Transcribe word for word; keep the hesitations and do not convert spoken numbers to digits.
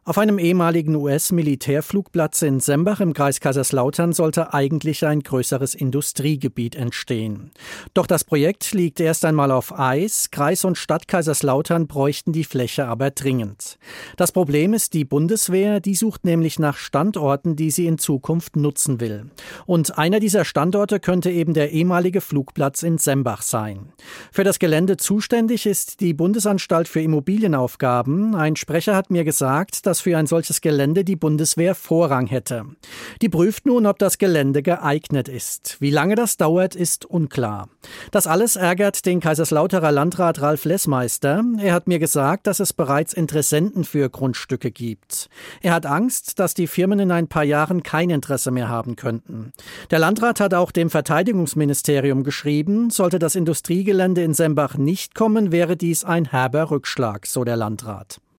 Auf einem ehemaligen U S-Militärflugplatz in Sembach im Kreis Kaiserslautern sollte eigentlich ein größeres Industriegebiet entstehen. Doch das Projekt liegt erst einmal auf Eis. Kreis und Stadt Kaiserslautern bräuchten die Fläche aber dringend. Das Problem ist die Bundeswehr, die sucht nämlich nach Standorten, die sie in Zukunft nutzen will. Und einer dieser Standorte könnte eben der ehemalige Flugplatz in Sembach sein. Für das Gelände zuständig ist die Bundesanstalt für Immobilienaufgaben. Ein Sprecher hat mir gesagt, dass für ein solches Gelände die Bundeswehr Vorrang hätte. Die prüft nun, ob das Gelände geeignet ist. Wie lange das dauert, ist unklar. Das alles ärgert den Kaiserslauterer Landrat Ralf Lessmeister. Er hat mir gesagt, dass es bereits Interessenten für Grundstücke gibt. Er hat Angst, dass die Firmen in ein paar Jahren kein Interesse mehr haben könnten. Der Landrat hat auch dem Verteidigungsministerium geschrieben, sollte das Industriegelände in Sembach nicht kommen, wäre dies ein herber Rückschlag, so der Landrat.